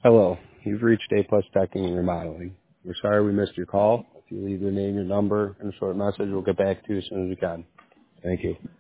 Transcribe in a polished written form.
Hello. You've reached A Plus Decking and Remodeling. We're sorry we missed your call. If you leave your name, your number, and a short message, we'll get back to you as soon as we can. Thank you.